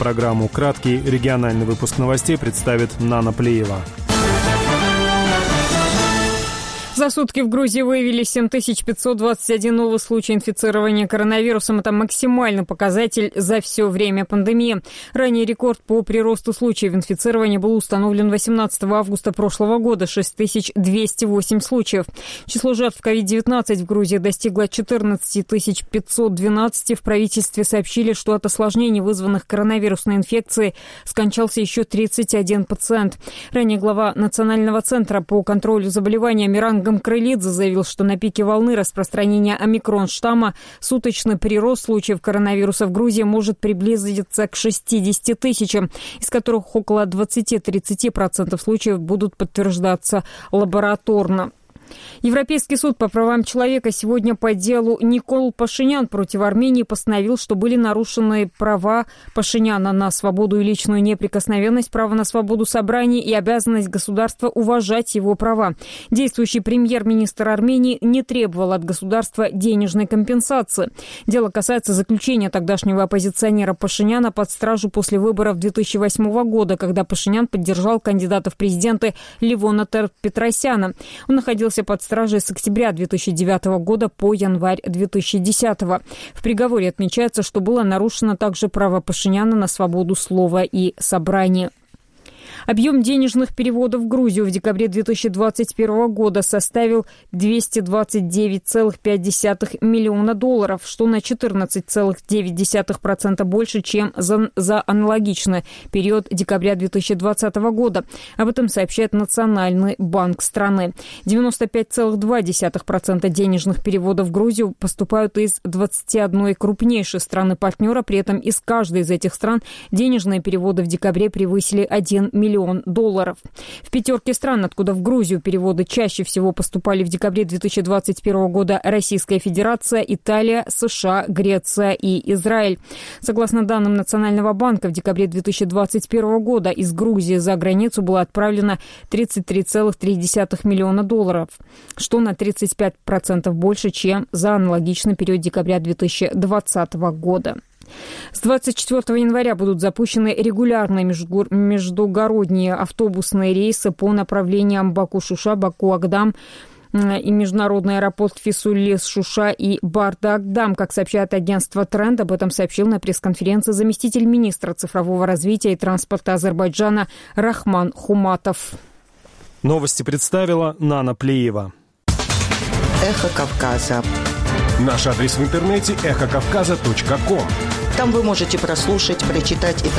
Программу «Краткий региональный выпуск новостей» представит Нана Плиева. За сутки в Грузии выявили 7521 новый случай инфицирования коронавирусом. Это максимальный показатель за все время пандемии. Ранее рекорд по приросту случаев инфицирования был установлен 18 августа прошлого года – 6208 случаев. Число жертв COVID-19 в Грузии достигло 14 512. В правительстве сообщили, что от осложнений, вызванных коронавирусной инфекцией, скончался еще 31 пациент. Ранее глава Национального центра по контролю заболеваний Амиран Крылидзе заявил, что на пике волны распространения омикрон-штамма суточный прирост случаев коронавируса в Грузии может приблизиться к 60 тысячам, из которых около 20-30% случаев будут подтверждаться лабораторно. Европейский суд по правам человека сегодня по делу Никол Пашинян против Армении постановил, что были нарушены права Пашиняна на свободу и личную неприкосновенность, право на свободу собраний и обязанность государства уважать его права. Действующий премьер-министр Армении не требовал от государства денежной компенсации. Дело касается заключения тогдашнего оппозиционера Пашиняна под стражу после выборов 2008 года, когда Пашинян поддержал кандидата в президенты Левона Петросяна. Он находился под стражей с октября 2009 года по январь 2010. В приговоре отмечается, что было нарушено также право Пашиняна на свободу слова и собрания. Объем денежных переводов в Грузию в декабре 2021 года составил $229,5 миллиона, что на 14,9% больше, чем за аналогичный период декабря 2020 года. Об этом сообщает Национальный банк страны. 95,2% денежных переводов в Грузию поступают из 21 крупнейшей страны-партнера. При этом из каждой из этих стран денежные переводы в декабре превысили $1 миллион. В пятерке стран, откуда в Грузию переводы чаще всего поступали в декабре 2021 года, Российская Федерация, Италия, США, Греция и Израиль. Согласно данным Национального банка, в декабре 2021 года из Грузии за границу было отправлено $33,3 миллиона, что на 35% больше, чем за аналогичный период декабря 2020 года. С 24 января будут запущены регулярные междугородние автобусные рейсы по направлениям Баку-Шуша, Баку-Агдам и международный аэропорт Фисуллис-Шуша и Барда-Агдам. Как сообщает агентство «Тренд», об этом сообщил на пресс-конференции заместитель министра цифрового развития и транспорта Азербайджана Рахман Хуматов. Новости представила Нана Плиева. Эхо Кавказа. Наш адрес в интернете – эхокавказа.ком. Там вы можете прослушать, прочитать и